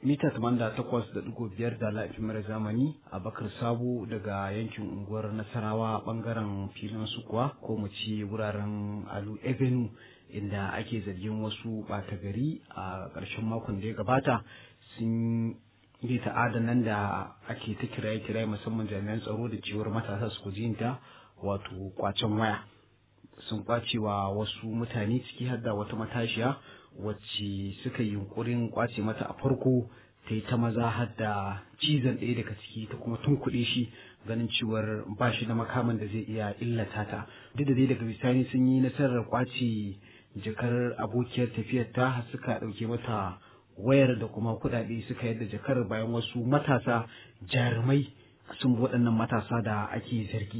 mita 88.5 da laifin mara zamani a Bakar Sabo daga yankin unguwar Nasarawa bangaren filin su kuwa ko mu ci wuraren Alu Avenue inda ake zargin wasu ɓata gari a ƙarshen makon da ya gabata sun yi ta'adanan da ake ta kiraye-kiraye musamman jami'an tsaro da cewar matasa su kujinta wato kwacen waya sun kwacewa wasu mutane ciki har da wata matashiya wacce suka yi yunkurin kwace mata a farko ta yi ta maza har da cizon ɗaya daga ciki ta kuma tunkuɗe shi ganin cewar ba shi da makaman da zai iya illata ta duk da dai daga bisani sun yi nasarar kwace jakar abokiyar tafiyar ta suka ɗauke mata wayar da kuma kuɗaɗe suka yadda jakar bayan wasu matasa jarumai sun bi waɗannan matasa da ake zargi.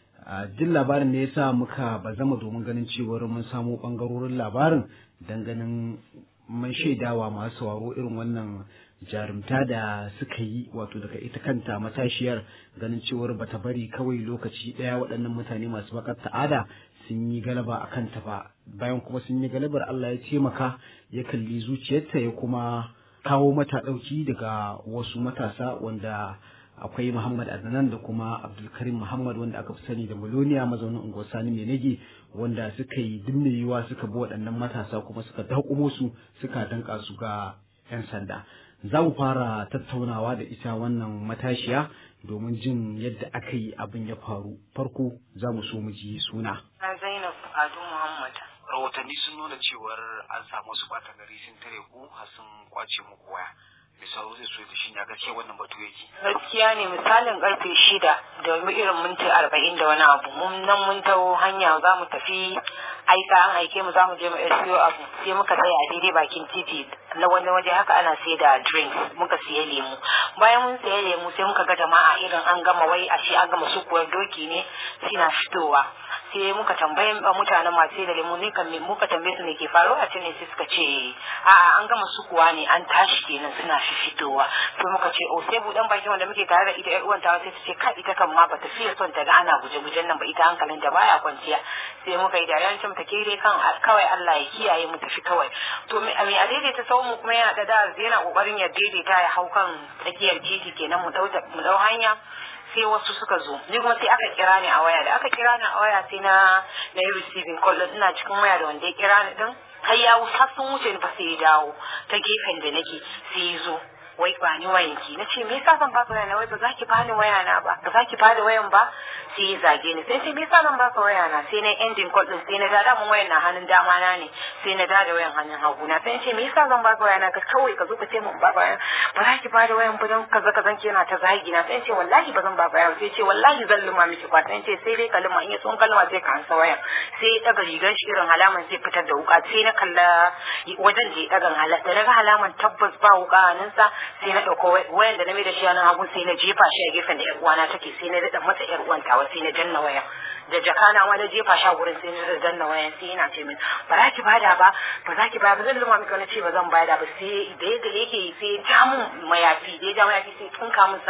Jin labarin ne yasa muka bazama domin ganin cewar mun samu ɓangarorin labarin don ganin mun shaidawa masu sauraro irin wannan jarumta da suka yi wato daga ita kanta matashiyar ganin cewar bata bari kawai lokaci ɗaya waɗannan mutane masu bakar ta'ada sun yi galaba a kanta ba bayan kuma sun yi galabar Allah ya taimaka ya kalli zuciyarta ya kuma kawo mata ɗauki daga wasu matasa wanda akwai Muhammad Adnan da kuma Abdulkarim Muhammad wanda aka fi sani da Miloniya mazaunin unguwar Sani Mai Nage wanda suka yi dimmewa suka bi waɗannan matasa kuma suka daƙumo su suka danka su ga 'yan sanda. Za mu fara tattaunawa da ita wannan matashiya domin jin yadda aka yi abin ya faru. Farko za mu so mu ji suna. Zainab Ado Muhammad. Rahotanni sun nuna cewar an samu su ɓata gari sun tare ku har sun kwace muku waya. Misali zai so da shi ya gaskiya wannan batu yake. Gaskiya ne misalin karfe 6 da irin minti 40 da wani abu mun taho hanya za mu tafi aika an aike mu za mu je mu siyo abu sai muka tsaya a daidai bakin titi na wani waje haka ana sai da drinks muka siya lemu bayan mun siya lemu sai muka ga jama'a irin an gama wai ashe an gama sukuwar doki ne suna fitowa sai muka tambaye mutanen masu da lemu ne kan muka tambaye su ne ke faruwa a ne sai suka ce a'a an gama sukuwa ne an tashi kenan suna fitowa to muka ce sai budan baki wanda muke tare da ita yar uwan ta sai ta ce kai ita kan ma bata fiye son ta ga ana guje-gujen nan ba ita hankalin ta baya kwanciya sai muka yi dariya ce mata ke dai kan kawai Allah ya kiyaye mu tafi kawai to me a daidaita sau mu kuma yana da yana kokarin ya daidaita ya hau kan tsakiyar titi kenan mu dau hanya sai wasu suka zo ni kuma sai aka kira ni a waya da aka kira ni a waya sai na yi receiving call ina cikin waya da wanda ya kira ni din har ya har sun wuce ni fa sai ya dawo ta gefen da nake sai ya zo wai ba ni wayanki na ce me yasa zan baka waya na wai ba za ki bani waya na ba ba za ki bada wayan ba sai ya zage ni sai ce me yasa zan baka waya na sai na ending call din sai na da mun wayan na hannun dama na ne sai na da wayan hannun hagu na sai ce me yasa zan baka waya na ka kawai ka zo ka ce mun baka waya ba za ki bada wayan ba don kaza ki yana ta zagi na sai ce wallahi ba zan baka waya sai ce wallahi zan luma miki kwa sai ce sai dai kalma in ya tsun kalma sai ka ansa wayan sai ya daga rigar shi irin halaman sai fitar da wuka sai na kalla wajen da ya daga halaman da naga halaman tabbas ba wuka hannunsa sai na ɗauko wayan da na mai da shi a nan hagu sai na jefa shi a gefen da ƴar uwana take sai na daɗa mata ƴar uwan tawa sai na danna wayan da jakana ma na jefa shi a gurin sai na danna wayan sai yana ce min ba za ki bada ba ba za ki bada ba zan luma miki wani ce ba zan bada ba sai da yake sai ya ja mun mayafi da ya ja mayafi sai tunka min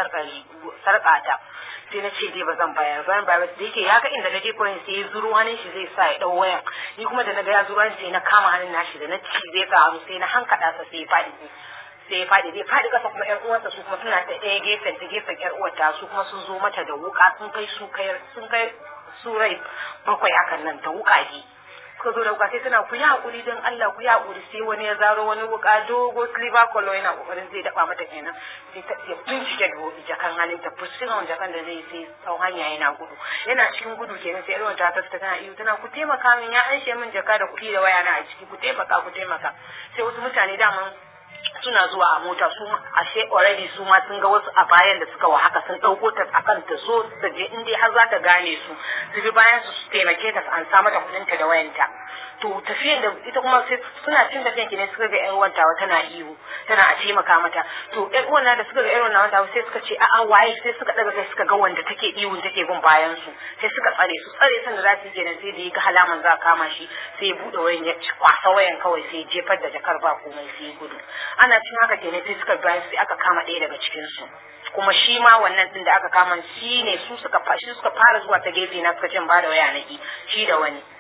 sarƙata sai na ce dai ba zan bayar bayan bayar da yake ya ga inda na je koyin sai ya zuru hannun shi zai sa ya ɗau wayan ni kuma da na ga ya zuru hannun sai na kama hannun nashi da na ci zai sa hannu sai na hankaɗa sa sai ya faɗi zai faɗi kasa kuma ƴan uwansa su kuma suna ta ɗaya gefen ƴar uwarta su kuma sun zo mata da wuka sun kai su rai bakwai akan nan da wuƙaƙi suka zo da wuka sai suna ku yi haƙuri don Allah ku yi haƙuri sai wani ya zaro wani wuka dogo silver color yana ƙoƙarin zai daɓa mata kenan sai ta ya bincike jakan hannun ta fuskon jakan da zai sai tsawon hanya yana gudu yana cikin gudu kenan sai irin ta tana iyo tana ku taimaka min ya anshe min jaka da kuɗi da waya na a ciki ku taimaka sai wasu mutane daman suna zuwa a mota su ashe already su ma sun ga wasu a bayan da suka wa haka sun dauko ta akan ta so ta je in dai har za ta gane su bi bayan su taimake ta an sa mata kudin ta da wayanta to tafiyar da ita kuma sai suna cin tafiyan ki ne suka ga ƴan uwanta tana iyo tana a taimaka mata to ƴan uwan da suka ga ƴan uwan ta sai suka ce a'a waye sai suka daga kai suka ga wanda take iyo take bin bayan su sai suka tsare sanda za su je nan sai da ya ga halaman za a kama shi sai ya bude wayan ya kwasa wayan kawai sai ya jefar da jakar ba komai sai ya gudu ana cin haka kenan sai suka bayan sai aka kama ɗaya daga cikin su kuma shi ma wannan din da aka kama shi ne su suka fara zuwa ta gefe na suka ce ba da waya naki shi da wani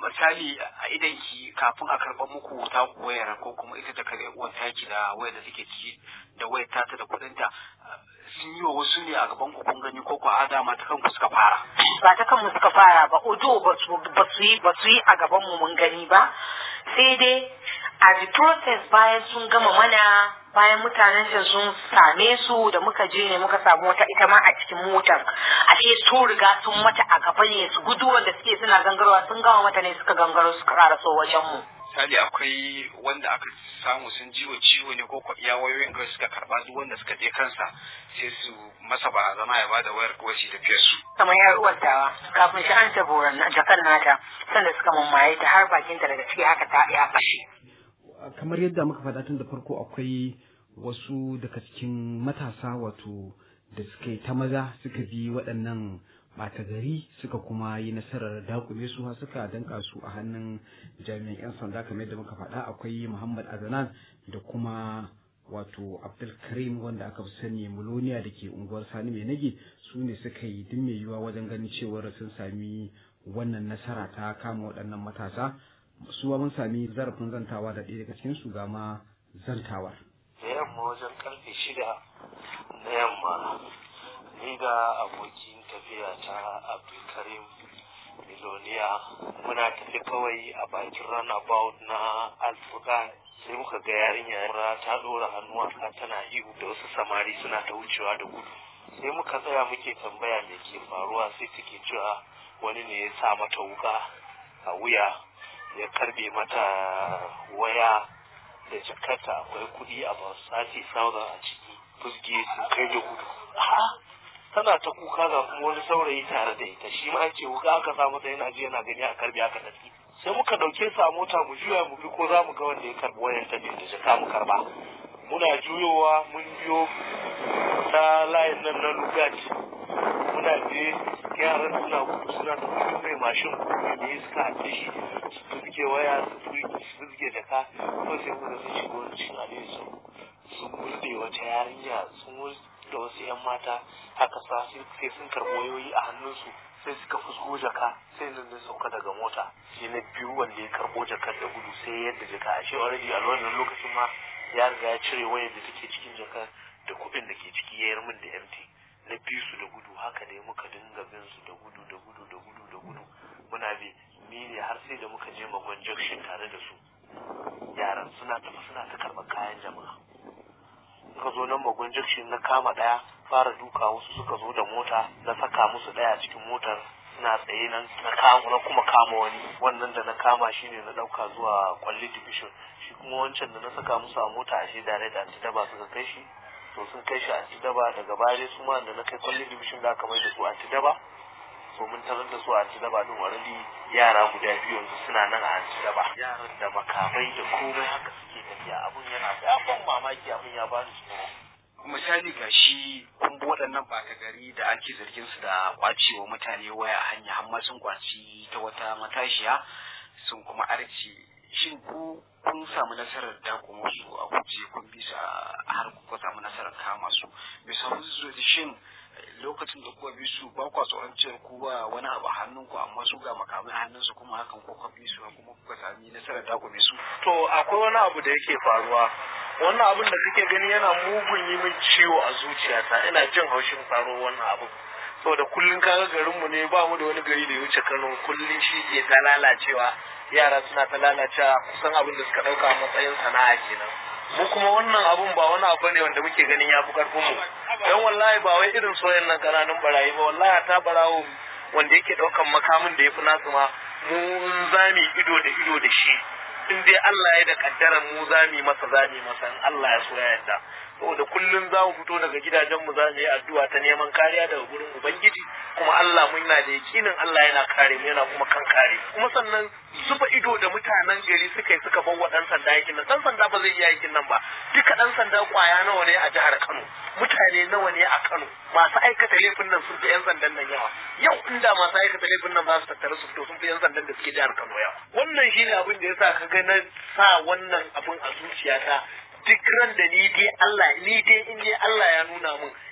misali a idanki kafin a karɓar muku ta wayar ko kuma ita ta karɓi uwar taki da wayar da take ciki da wayar tata da kuɗinta sun yi wa wasu ne a gaban ku kun gani ko a dama ta kanku suka fara? Ba ta kanmu suka fara ba, odo ba su yi a gaban mu mun gani ba, sai dai a the process bayan sun gama mana, bayan mutanen can sun same su da muka je ne muka samu wata ita ma a cikin motar, ashe su riga sun mata a gaba ne, su gudu wanda suke suna gangarwa sun gama mata ne suka gangaro suka karaso wajen mu. Misali akwai wanda aka samu sun ciwo ne ko iya wayoyin kai suka karba, duk wanda suka je kansa sai su masa barazana ya bada wayar ko shi tafiyar su. Kamar yar uwar tawa kafin shi an taboran jakan nata sanda suka mamaye ta har bakinta daga ciki haka ta ya kashe. Kamar yadda muka faɗa tun da farko akwai wasu daga cikin matasa wato da suka yi ta maza suka bi waɗannan ɓata gari suka kuma yi nasarar dakume su har suka danka su a hannun jami'an 'yan sanda. Kamar yadda muka faɗa akwai Muhammad Azanan da kuma wato Abdulkarim wanda aka fi sani Muloniya da ke unguwar Sani Mai Nage, su ne suka yi duk mai yiwuwa wajen ganin cewar sun sami wannan nasara ta kama waɗannan matasa. Su mun sami zarafin zantawa da ɗaya daga cikin su ga ma zantawar. Da yamma wajen karfe 6 na yamma ni da abokin tafiya ta Abdulkarim Miloniya muna tafi kawai a bakin runabout na Alfuka, sai muka ga yarinya ta ɗora hannu a tana ihu da wasu samari suna ta wucewa da gudu. Sai muka tsaya muke tambaya me ke faruwa, sai take cewa wani ne ya sa mata wuka a wuya, ya karbe mata waya da jakarta akwai kudi a ba 30,000 a ciki, fusge sun kai da gudu. Tana ta kuka ga kuma wani saurayi tare da ita, shi ma ce wuka aka sa mata yana ji yana gani a karbe aka tafi. Sai muka dauke su a mota mu juya mu bi ko za mu ga wanda ya karbi wayar ta da jaka mu karba. Muna juyowa mun biyo ta layin nan na Lugat, muna je yaran suna gudu suna da mai mashin kuma ne suka haɗe shi su fuzge waya su fuzge jaka, ko sai mu da sun shigo wani tunani sun murde wata yarinya, sun da wasu 'yan mata haka sai sun karɓi wayoyi a hannunsu, sai suka fusgo jaka, sai nan ne sauka daga mota. Sai na biyu wanda ya karɓo jakar da gudu sai yadda jaka, ashe already a wannan lokacin ma ya riga ya cire wayar da take cikin jakar da kuɗin da ke ciki ya yar min da empty. Na biyu su da gudu, haka ne muka dinga bin su da gudu muna bi ni ne har sai da muka je Magon Junction tare da su. Yaran suna ta karɓar kayan jama'a. Muka zo nan Magon Junction na kama ɗaya, fara duka, wasu suka zo da mota na saka musu ɗaya cikin motar suna tsaye nan na kuma kama wani, wannan da na kama shi ne na ɗauka zuwa Kwalli Division, shi kuma wancan da na saka musu a mota ashe dare da antidaba suka kai shi. To sun kai shi antidaba, daga baya su ma da na kai Kwalli Division da aka mai da su antidaba. So mun tarar da su a antidaba din already yara guda biyu yanzu suna nan a antidaba, yaran da makamai da komai haka suke tafiya. Abun yana da ban mamaki, abun ya bani tsoro. Misali ga shi kun bi waɗannan ɓata gari da ake zargin su da kwacewa mutane waya a hanya, amma sun kwaci ta wata matashiya sun kuma arce. Shin ku kun samu nasarar dakon su a kuce kun bisa har kuka samu nasarar kama su? Misali shin lokacin da kuka bi su ba kwa tsoron cewar ku ba wani abu a hannunku amma su ga makamai hannunsu kuma hakan kuka bi su kuma kuka sami nasarar dakon su? To akwai wani abu da yake faruwa, wannan abin da kake gani yana mugun yi min ciwo a zuciyata, ina jin haushin faruwar wannan abu. Saboda kullum kaga garinmu ne, ba mu da wani gari da ya wuce Kano, kullum shi ke ta lalacewa, yara suna ta lalacewa, kusan abin da suka ɗauka a matsayin sana'a kenan. Mu kuma wannan abun ba wani abu ne wanda muke ganin ya fi karfin mu, don wallahi ba wai irin soyan nan ƙananun barayi ba, wallahi ta barawo wanda yake ɗaukan makamin da ya fi nasu ma mu zami ido da shi, in dai Allah ya da kaddaran mu zami masa in Allah ya so ya yarda. Saboda kullum za mu fito daga gidajen mu za mu yi addu'a ta neman kariya daga gurin Ubangiji, kuma Allah muna da yakinin Allah yana kare mu, yana kuma kan kare. Kuma sannan zuba ido da mutanen gari suka bar wa ɗan sanda yakin nan, ɗan sanda ba zai iya yakin nan ba. Duka ɗan sanda kwaya nawa ne a jihar Kano, mutane nawa ne a Kano, masu aikata laifin nan sun fi 'yan sandan nan yawa. Yau inda masu aikata laifin nan za su tattara su fito sun fi 'yan sandan da suke jihar Kano yawa. Wannan shine abin da yasa ka ga na sa wannan abin a zuciyata. Duk ran da ni dai in dai Allah ya nuna min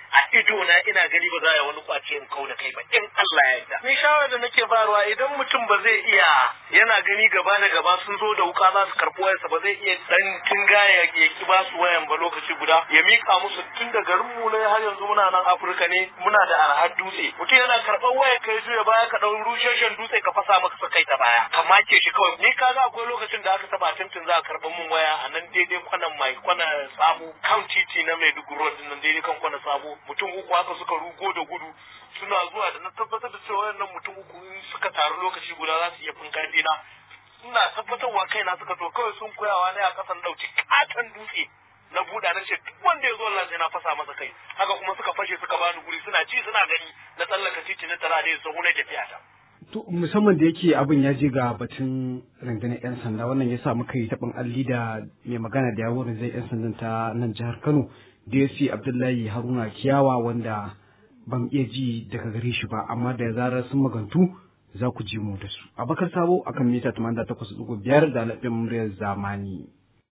a ido na ina gani ba za a yi wani kwace in kau da kai ba in Allah ya yarda. Ni shawara da nake bayarwa idan mutum ba zai iya yana gani gaba da gaba sun zo da wuka za su karɓi wayarsa ba zai iya dan tinga ya ki ba su wayan ba lokaci guda ya mika musu tun da garin mu ne har yanzu muna nan Afirka ne muna da arhar dutse mutum yana karɓar wayar kai zuwa baya ka ɗau rusheshen dutse ka fasa maka kai ta baya ka make shi kawai ni kaga akwai lokacin da aka taba tantin za a karɓar mun waya a nan daidai kwana sabo kan titi na Maiduguri road nan daidai kan kwana sabo mutum uku haka suka rugo da gudu suna zuwa da na tabbatar da cewa wannan mutum uku suka taru lokaci guda za su iya fin karfi na ina tabbatarwa kaina suka to kawai sun koyawa ne a kasan dauki katon dutse na buɗa na ce duk wanda ya zo Allah sai na fasa masa kai haka kuma suka fashe suka bani guri suna ci suna gani na tsallaka titi na tara da sahu na tafiya ta. To musamman da yake abin ya je ga batun rundunar 'yan sanda wannan ya sa muka yi taɓin alli da mai magana da yawon zai 'yan sandan ta nan jihar Kano DSC Abdullahi Haruna Kiyawa wanda ban iya ji daga gare shi ba amma da zarar sun magantu za ku ji mu da su. Abakar Sabo akan mita 88.5 da lafiyar muryar zamani.